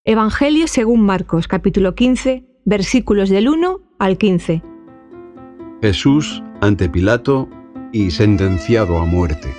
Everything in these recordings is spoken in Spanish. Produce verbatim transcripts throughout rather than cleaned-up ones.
Evangelio según Marcos, capítulo quince, versículos del uno al quince. Jesús ante Pilato y sentenciado a muerte.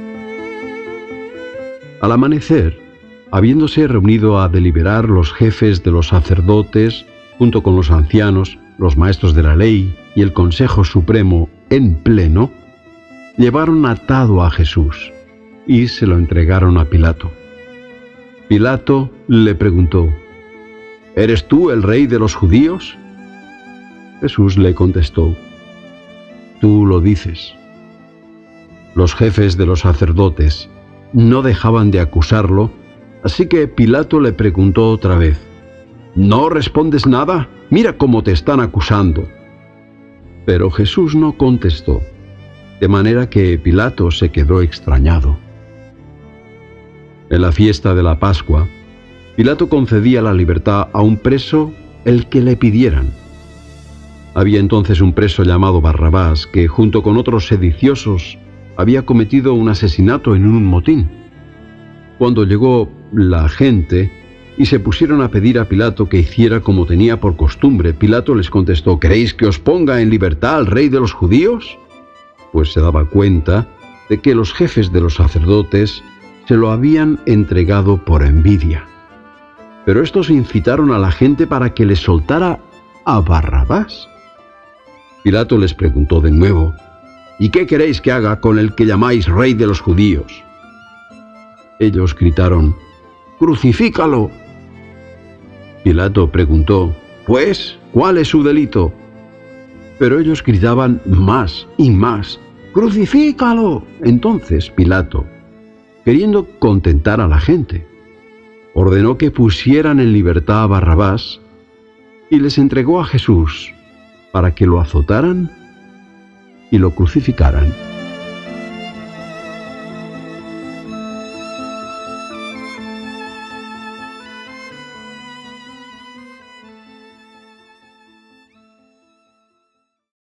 Al amanecer, habiéndose reunido a deliberar los jefes de los sacerdotes, junto con los ancianos, los maestros de la ley y el Consejo Supremo en pleno, llevaron atado a Jesús y se lo entregaron a Pilato. Pilato le preguntó: ¿Eres tú el rey de los judíos? Jesús le contestó: Tú lo dices. Los jefes de los sacerdotes no dejaban de acusarlo, así que Pilato le preguntó otra vez: ¿No respondes nada? Mira cómo te están acusando. Pero Jesús no contestó, de manera que Pilato se quedó extrañado. En la fiesta de la Pascua, Pilato concedía la libertad a un preso el que le pidieran. Había entonces un preso llamado Barrabás que, junto con otros sediciosos, había cometido un asesinato en un motín. Cuando llegó la gente y se pusieron a pedir a Pilato que hiciera como tenía por costumbre, Pilato les contestó: ¿Queréis que os ponga en libertad al rey de los judíos? Pues se daba cuenta de que los jefes de los sacerdotes se lo habían entregado por envidia. Pero estos incitaron a la gente para que les soltara a Barrabás. Pilato les preguntó de nuevo: ¿Y qué queréis que haga con el que llamáis rey de los judíos? Ellos gritaron: ¡Crucifícalo! Pilato preguntó: Pues, ¿cuál es su delito? Pero ellos gritaban más y más: ¡Crucifícalo! Entonces Pilato, queriendo contentar a la gente, ordenó que pusieran en libertad a Barrabás y les entregó a Jesús para que lo azotaran y lo crucificaran.